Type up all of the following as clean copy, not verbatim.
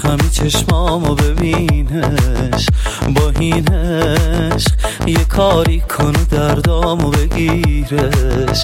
همین چشمامو ببینش، با این عشق یه کاری کن و دردامو بگیرش.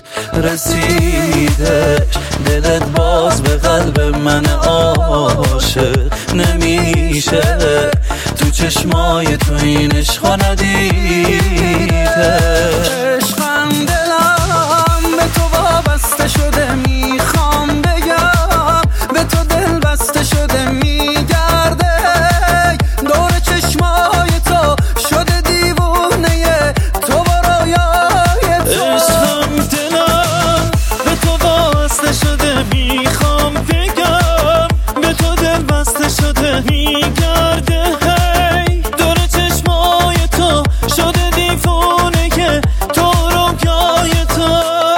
رسیدش دلت باز به قلب من عاشق نمیشه، تو چشمای تو این عشقا ندیده. عشقم دلم به تو وابسته شده، میخوام بگم به تو دل بسته شده، میگرده دور چشمای تو شده دیوونه تو و رویای تو. عشقم دلم به تو وابسته شده، میخوام بگم به تو دل بسته شده، میگرده دور چشمای تو شده دیوونه که تو رویای تو.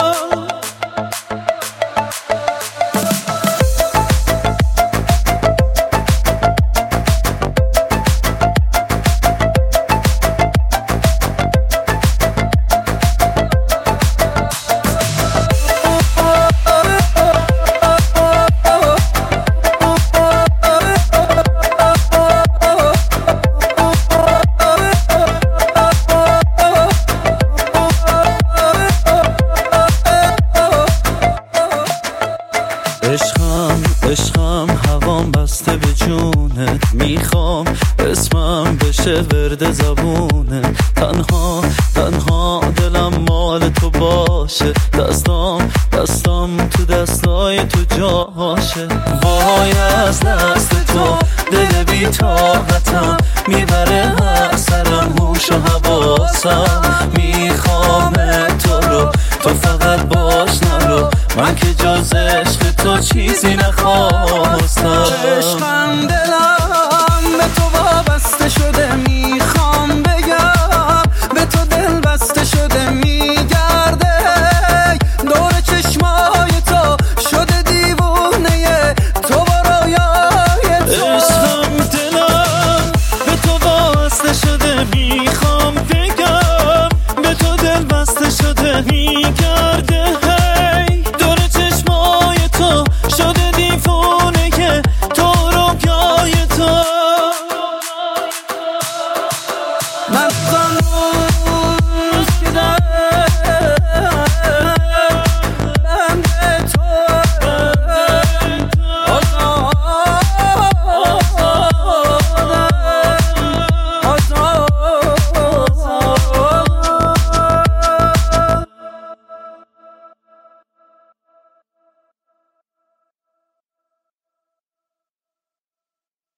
عشقم هوام بسته به جونت، میخوام اسمم بشه ورد زبونه. تنها دلم مال تو باشه، دستام تو دستای تو جاشه. وای از دست تو دل بی طاقتم، میبره هر سرم هوش و حواسم. میخوام تو رو، تو فقط باش نرو، من که جز عشق تو چیزی نخوام.